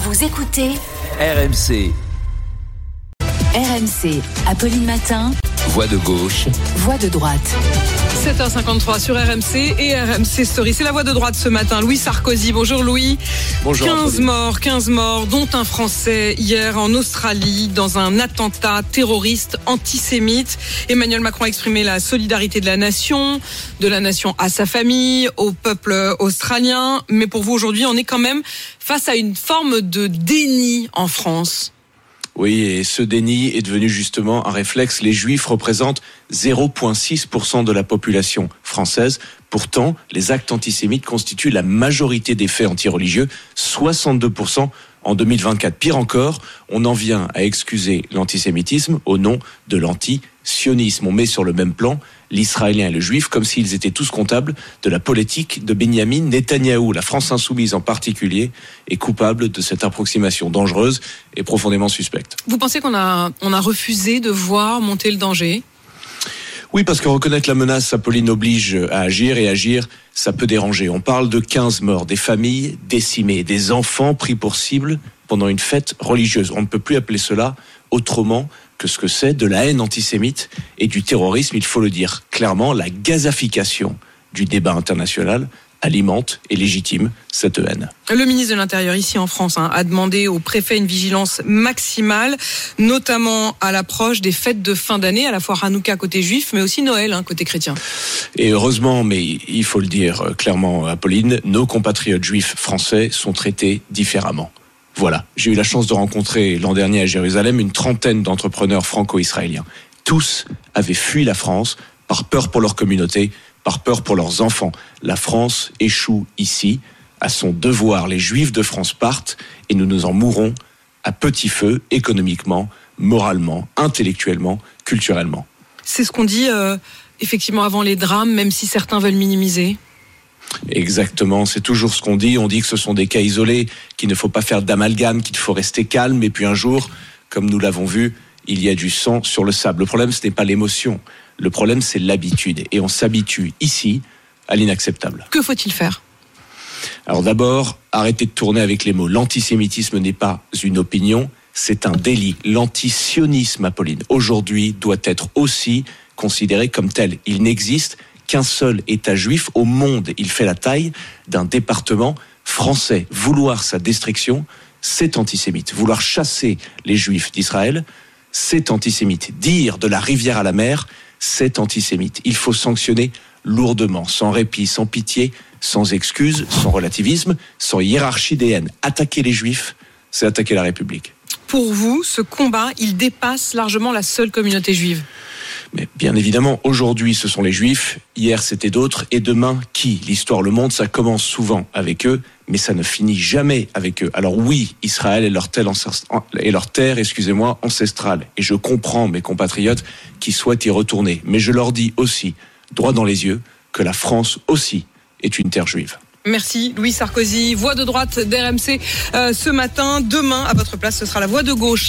Vous écoutez RMC. RMC, Apolline Matin. Voix de gauche. Voix de droite. 7h53 sur RMC et RMC Story. C'est la voix de droite ce matin. Louis Sarkozy. Bonjour Louis. Bonjour. 15 morts, dont un Français hier en Australie dans un attentat terroriste antisémite. Emmanuel Macron a exprimé la solidarité de la nation à sa famille, au peuple australien. Mais pour vous aujourd'hui, on est quand même face à une forme de déni en France. Oui, et ce déni est devenu justement un réflexe. Les Juifs représentent 0,6% de la population française. Pourtant, les actes antisémites constituent la majorité des faits antireligieux, 62% en 2024. Pire encore, on en vient à excuser l'antisémitisme au nom de l'antisionisme. On met sur le même plan l'Israélien et le Juif comme s'ils étaient tous comptables de la politique de Benyamin Netanyahou. La France insoumise en particulier est coupable de cette approximation dangereuse et profondément suspecte. Vous pensez qu'on a refusé de voir monter le danger ? Oui, parce que reconnaître la menace, Apolline, oblige à agir, et agir, ça peut déranger. On parle de 15 morts, des familles décimées, des enfants pris pour cible pendant une fête religieuse. On ne peut plus appeler cela autrement que ce que c'est de la haine antisémite et du terrorisme. Il faut le dire clairement, la gazification du débat international alimente et légitime cette haine. Le ministre de l'Intérieur ici en France a demandé au préfet une vigilance maximale, notamment à l'approche des fêtes de fin d'année, à la fois Hanouka côté juif, mais aussi Noël côté chrétien. Et heureusement, mais il faut le dire clairement, Apolline, nos compatriotes juifs français sont traités différemment. Voilà, j'ai eu la chance de rencontrer l'an dernier à Jérusalem une trentaine d'entrepreneurs franco-israéliens. Tous avaient fui la France par peur pour leur communauté, par peur pour leurs enfants. La France échoue ici. À son devoir, les Juifs de France partent et nous nous en mourrons à petit feu, économiquement, moralement, intellectuellement, culturellement. C'est ce qu'on dit effectivement avant les drames, même si certains veulent minimiser. Exactement, c'est toujours ce qu'on dit. On dit que ce sont des cas isolés, qu'il ne faut pas faire d'amalgame, qu'il faut rester calme. Et puis un jour, comme nous l'avons vu, il y a du sang sur le sable. Le problème, ce n'est pas l'émotion. Le problème, c'est l'habitude. Et on s'habitue ici à l'inacceptable. Que faut-il faire ? Alors d'abord, arrêtez de tourner avec les mots. L'antisémitisme n'est pas une opinion, c'est un délit. L'antisionisme, Apolline, aujourd'hui, doit être aussi considéré comme tel. Il n'existe qu'un seul État juif au monde. Il fait la taille d'un département français. Vouloir sa destruction, c'est antisémite. Vouloir chasser les Juifs d'Israël, c'est antisémite. Dire de la rivière à la mer, c'est antisémite. Il faut sanctionner lourdement, sans répit, sans pitié, sans excuse, sans relativisme, sans hiérarchie des haines. Attaquer les Juifs, c'est attaquer la République. Pour vous, ce combat, il dépasse largement la seule communauté juive. Mais bien évidemment, aujourd'hui, ce sont les Juifs, hier, c'était d'autres, et demain, qui ? L'histoire le montre, ça commence souvent avec eux, mais ça ne finit jamais avec eux. Alors oui, Israël est leur terre ancestrale, et je comprends mes compatriotes qui souhaitent y retourner, mais je leur dis aussi, droit dans les yeux, que la France aussi est une terre juive. Merci Louis Sarkozy, voix de droite d'RMC ce matin. Demain, à votre place, ce sera la voix de gauche.